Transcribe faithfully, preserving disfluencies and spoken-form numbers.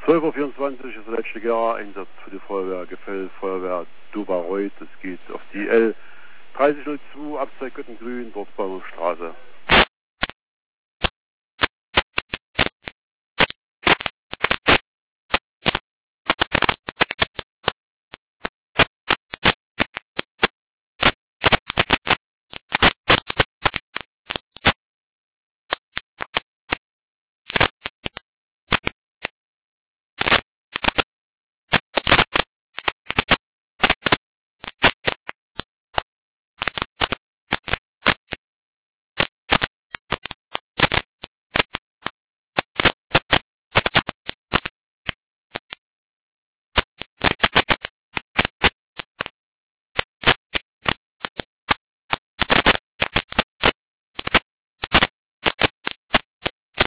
zwölf Uhr vierundzwanzig ist der letzte Gera-Einsatz für die Feuerwehr Gefell, Feuerwehr Dubareuth. Es geht auf die L dreißig null zwei, Abzweig Göttengrün, dort Baumstraße.